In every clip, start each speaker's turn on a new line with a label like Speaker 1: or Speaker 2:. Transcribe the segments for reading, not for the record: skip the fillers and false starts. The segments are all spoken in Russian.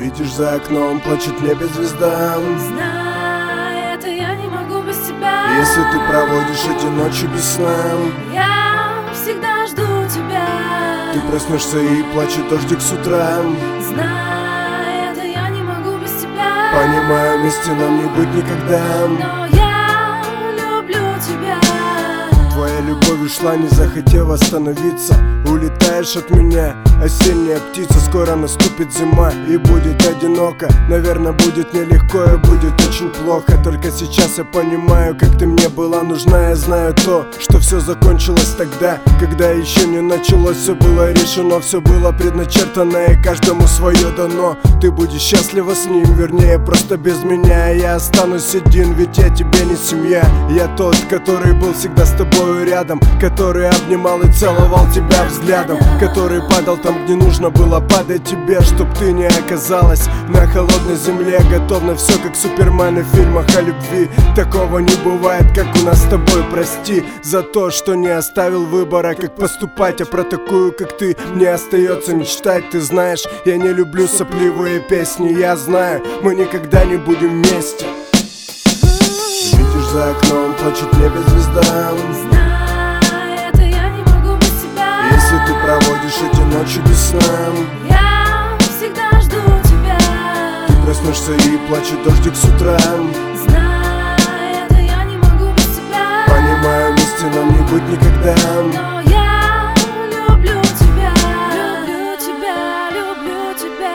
Speaker 1: Видишь, за окном плачет в небе звезда.
Speaker 2: Знай, это я не могу без тебя.
Speaker 1: Если ты проводишь эти ночи без сна,
Speaker 2: я всегда жду тебя.
Speaker 1: Ты проснешься и плачет дождик с утра.
Speaker 2: Знай, это я не могу без тебя.
Speaker 1: Понимаю, вместе нам не быть никогда.
Speaker 2: Но я люблю тебя.
Speaker 1: Твоя любовь ушла, не захотела остановиться. Улетаешь от меня, осенняя птица. Скоро наступит зима и будет одиноко. Наверное, будет нелегко и будет очень плохо. Только сейчас я понимаю, как ты мне была нужна. Я знаю то, что все закончилось тогда, когда еще не началось. Все было решено, все было предначертано, и каждому свое дано. Ты будешь счастлива с ним, вернее, просто без меня. Я останусь один, ведь я тебе не семья. Я тот, который был всегда с тобою рядом, который обнимал и целовал тебя взглядом, который падал там, где нужно было падать тебе, чтоб ты не оказалась на холодной земле. Готов на все, как Супермен в фильмах о любви. Такого не бывает, как у нас с тобой. Прости за то, что не оставил выбора, как поступать, а про такую, как ты, мне остается мечтать. Ты знаешь, я не люблю сопливые песни. Я знаю, мы никогда не будем вместе. Видишь, за окном плачет в небе звезда.
Speaker 2: Знай, это я не могу без тебя.
Speaker 1: Если ты проводишь эти ночи без сна,
Speaker 2: я всегда жду тебя.
Speaker 1: Ты проснешься и плачет дождик с утра.
Speaker 2: Знай, это я не могу без тебя.
Speaker 1: Понимаю, вместе нам не быть никогда.
Speaker 2: Но я люблю тебя. Люблю тебя, люблю тебя.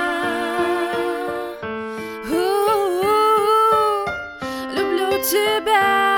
Speaker 2: Люблю тебя.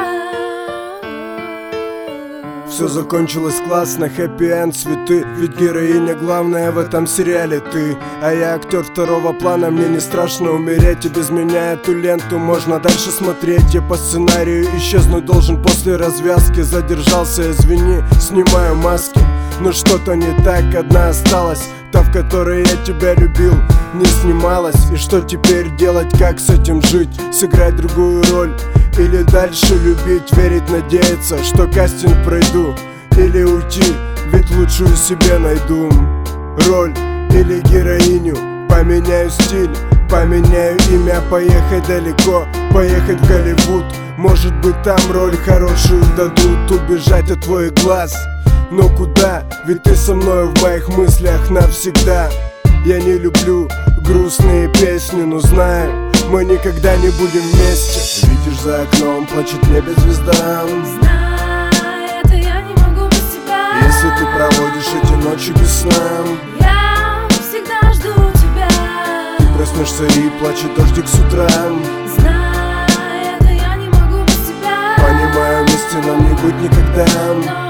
Speaker 1: Все закончилось классно, хэппи-энд, цветы. Ведь героиня главная в этом сериале ты. А я актер второго плана, мне не страшно умереть. И без меня эту ленту можно дальше смотреть. Я по сценарию исчезнуть должен после развязки. Задержался, извини, снимаю маски. Но что-то не так, одна осталась, та, в которой я тебя любил, не снималась. И что теперь делать, как с этим жить? Сыграть другую роль или дальше любить, верить, надеяться, что кастинг пройду, или уйти, ведь лучшую себе найду роль или героиню. Поменяю стиль, поменяю имя, поехать далеко, поехать в Голливуд. Может быть, там роль хорошую дадут, убежать от твоих глаз. Но куда? Ведь ты со мной в моих мыслях навсегда. Я не люблю грустные песни, но знаю, мы никогда не будем вместе. Видишь, за окном плачет в небе звезда.
Speaker 2: Знай, это я не могу без тебя.
Speaker 1: Если ты проводишь эти ночи без сна,
Speaker 2: я всегда жду тебя.
Speaker 1: Ты проснешься и плачет дождик с утра.
Speaker 2: Знай, это я не могу без тебя.
Speaker 1: Понимаю, вместе нам не быть никогда.
Speaker 2: Но